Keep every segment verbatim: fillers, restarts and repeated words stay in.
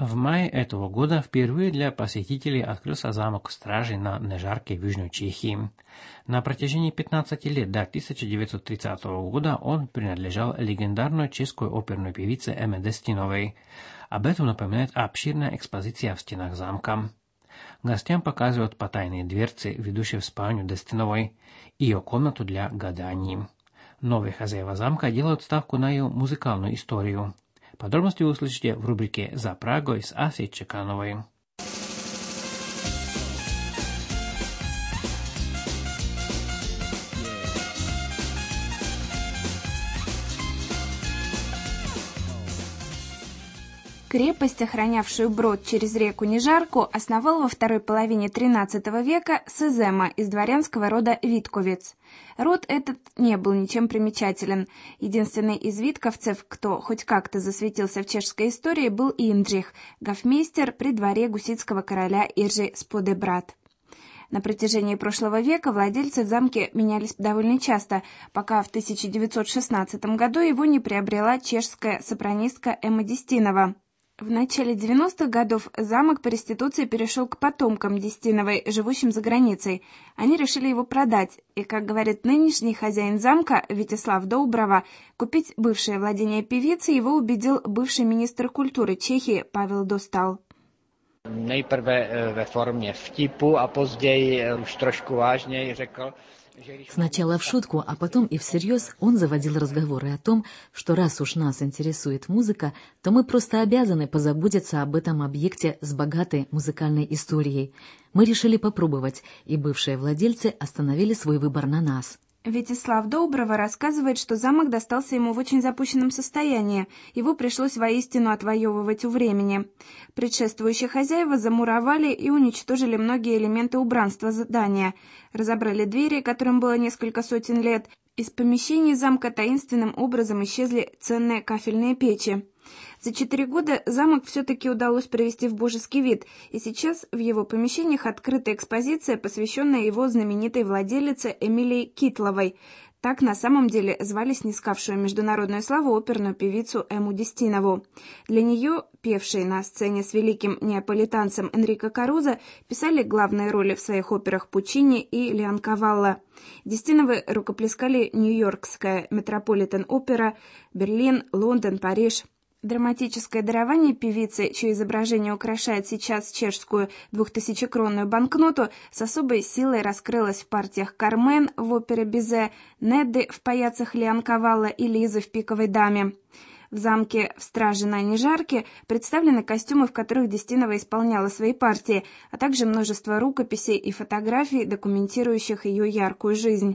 В мае этого года впервые для посетителей открылся замок Стражи на Нежарке в Южной Чехии. На протяжении пятнадцати лет до тысяча девятьсот тридцатого года он принадлежал легендарной чешской оперной певице Эме Дестиновой. Об этом напоминает обширная экспозиция в стенах замка. Гостям показывают потайные дверцы, ведущие в спальню Дестиновой, и ее комнату для гаданий. Новые хозяева замка делают ставку на ее музыкальную историю. Подробности вы услышите в рубрике «За Прагой» с Асей Чекановой. Крепость, охранявшую брод через реку Нежарку, основал во второй половине тринадцатого века Сезема из дворянского рода Витковец. Род этот не был ничем примечателен. Единственный из витковцев, кто хоть как-то засветился в чешской истории, был Индрих, гофмейстер при дворе гуситского короля Иржи Сподебрат. На протяжении прошлого века владельцы в замке менялись довольно часто, пока в тысяча девятьсот шестнадцатом году его не приобрела чешская сопранистка Эма Дестинова. В начале девяностых годов замок по реституции перешел к потомкам Дестиновой, живущим за границей. Они решили его продать, и, как говорит нынешний хозяин замка Витислав Доуброва, купить бывшее владение певицы его убедил бывший министр культуры Чехии Павел Достал. Nejprve ve formě vtipu a později už trošku vážněji řekl. Сначала в шутку, а потом и всерьез он заводил разговоры о том, что раз уж нас интересует музыка, то мы просто обязаны позаботиться об этом объекте с богатой музыкальной историей. Мы решили попробовать, и бывшие владельцы остановили свой выбор на нас. Витислав Доуброва рассказывает, что замок достался ему в очень запущенном состоянии. Его пришлось воистину отвоевывать у времени. Предшествующие хозяева замуровали и уничтожили многие элементы убранства здания. Разобрали двери, которым было несколько сотен лет. Из помещений замка таинственным образом исчезли ценные кафельные печи. За четыре года замок все-таки удалось привести в божеский вид, и сейчас в его помещениях открыта экспозиция, посвященная его знаменитой владелице Эмилии Китловой. Так на самом деле звали снискавшую международную славу оперную певицу Эму Дестинову. Для нее, певшей на сцене с великим неаполитанцем Энрико Карузо, писали главные роли в своих операх Пуччини и Леонкавалло. Дестиновы рукоплескали Нью-Йоркская Метрополитен-опера, Берлин, Лондон, Париж. Драматическое дарование певицы, чье изображение украшает сейчас чешскую двухтысячекронную банкноту, с особой силой раскрылось в партиях Кармен в опере Бизе, Недды в паяцах Леонкавалло и Лизы в Пиковой даме. В замке в Страже на Нежарке представлены костюмы, в которых Дестинова исполняла свои партии, а также множество рукописей и фотографий, документирующих ее яркую жизнь.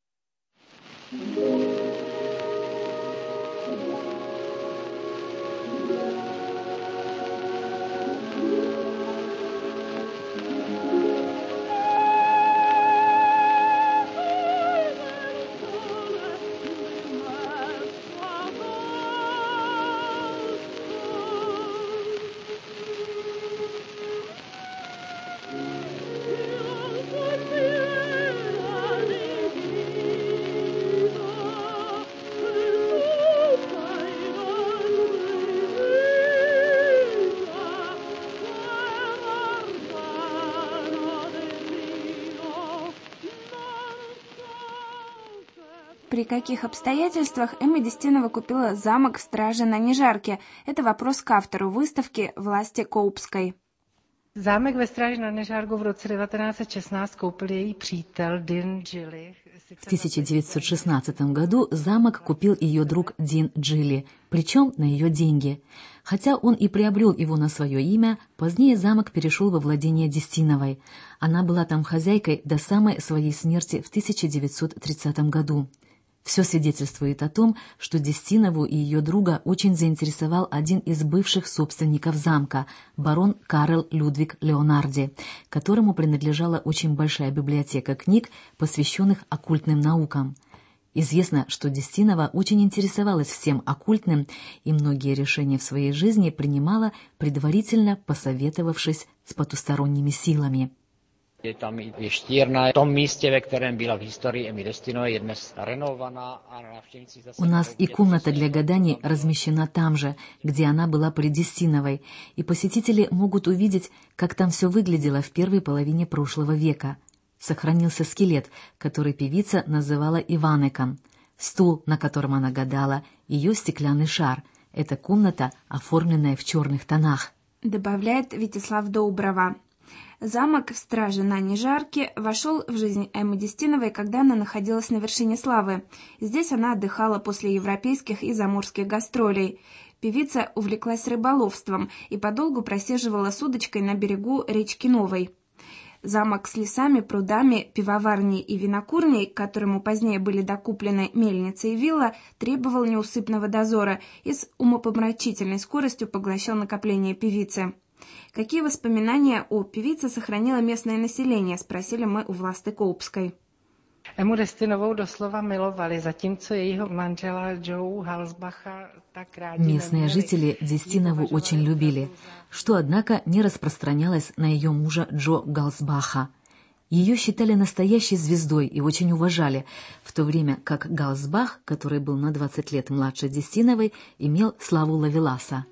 При каких обстоятельствах Эма Дестинова купила замок в Страже на Нежарке? Это вопрос к автору выставки Власти Коупской. Zámek ve Stráži na Nežárku v roce devatenáct set šestnáct koupil její přítel Din Gilly. В тысяча девятьсот шестнадцатом году замок купил ее друг Дин Джилли, причем на ее деньги. Хотя он и приобрел его на свое имя, позднее замок перешел во владение Дестиновой. Она была там хозяйкой до самой своей смерти в тысяча девятьсот тридцатом году. Все свидетельствует о том, что Дестинову и ее друга очень заинтересовал один из бывших собственников замка, барон Карл Людвиг Леонарди, которому принадлежала очень большая библиотека книг, посвященных оккультным наукам. Известно, что Дестинова очень интересовалась всем оккультным и многие решения в своей жизни принимала, предварительно посоветовавшись с потусторонними силами. Je tam i štírna. V tom místě, ve kterém byla v historii Emmy Destinové, je dnes renovovaná a návštěvníci zase... У нас и комната для гаданий размещена там же, где она была при Дестиновой, и посетители могут увидеть, как там все выглядело в первой половине прошлого века. Сохранился скелет, который певица называла Иванеком, стул, на котором она гадала, ее стеклянный шар. Это комната, оформленная в черных тонах. Добавляет Витислав Доуброва. Замок в Страже на Нежарке вошел в жизнь Эммы Дестиновой, когда она находилась на вершине славы. Здесь она отдыхала после европейских и заморских гастролей. Певица увлеклась рыболовством и подолгу просиживала с удочкой на берегу речки Новой. Замок с лесами, прудами, пивоварней и винокурней, к которому позднее были докуплены мельница и вилла, требовал неусыпного дозора и с умопомрачительной скоростью поглощал накопление певицы. Какие воспоминания о певице сохранило местное население, спросили мы у Vlasty Koupской. Emmu Destinovou doslova milovali, zatímco jejího manžela Joe Halsbacha tak rádi Местные жители Дестинову очень любили, что, однако, не распространялось на ее мужа Джо Галсбаха. Ее считали настоящей звездой и очень уважали, в то время как Галсбах, который был на двадцать лет младше Дестиновой, имел славу ловеласа.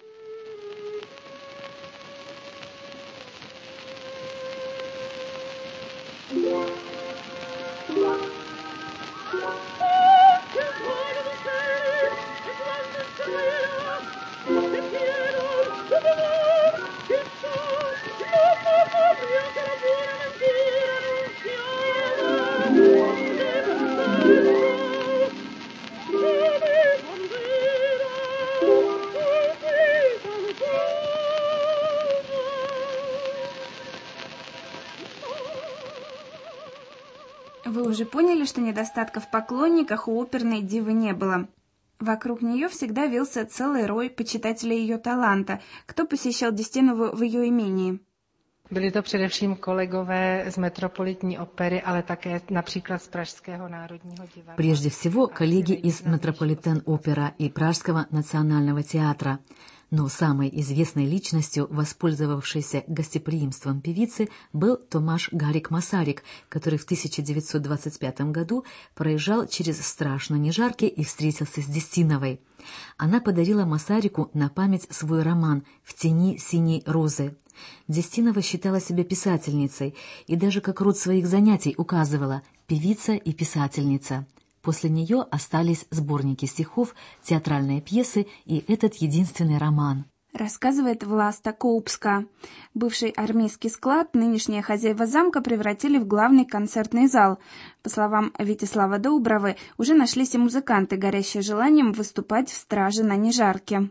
Вы уже поняли, что недостатков в поклонниках у оперной дивы не было. Вокруг нее всегда вился целый рой почитателей ее таланта, кто посещал Дестинову в ее имении. Byli to především kolegové z Metropolitní opery, ale také například z Pražského národního divadla. Прежде всего, коллеги из Метрополитен-опера и Пражского национального театра. Но самой известной личностью, воспользовавшейся гостеприимством певицы, был Томаш Гарик-Масарик, который в тысяча девятьсот двадцать пятом году проезжал через Страж на Нежарке и встретился с Дестиновой. Она подарила Масарику на память свой роман «В тени синей розы». Дестинова считала себя писательницей и даже как род своих занятий указывала «певица и писательница». После нее остались сборники стихов, театральные пьесы и этот единственный роман. Рассказывает Власта Коупска. Бывший армейский склад нынешние хозяева замка превратили в главный концертный зал. По словам Витислава Доубровы, уже нашлись и музыканты, горящие желанием выступать в Страже на Нежарке.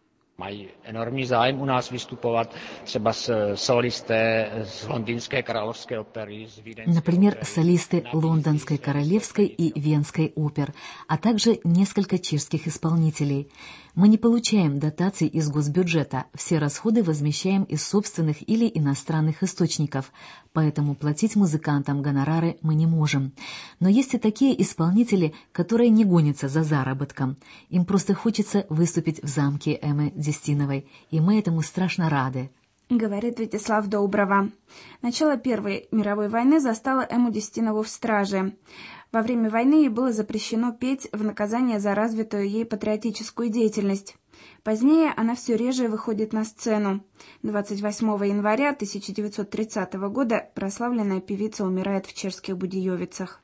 Mají enormní zájem u nás vystupovat, třeba solisté z Londýnské královské opery, z Vídeňské Например, opery, солисты Лондонской королевской и Венской опер, а также несколько чешских исполнителей. Мы не получаем дотаций из госбюджета, все расходы возмещаем из собственных или иностранных источников, поэтому платить музыкантам гонорары мы не можем. Но есть и такие исполнители, которые не гонятся за заработком. Им просто хочется выступить в замке Эммы Дестиновой, и мы этому страшно рады. Говорит Витислав Доуброва. Начало Первой мировой войны застало Эмму Дестинову в Страже. Во время войны ей было запрещено петь в наказание за развитую ей патриотическую деятельность. Позднее она все реже выходит на сцену. двадцать восьмого января тысяча девятьсот тридцатого года прославленная певица умирает в чешских Будеевицах.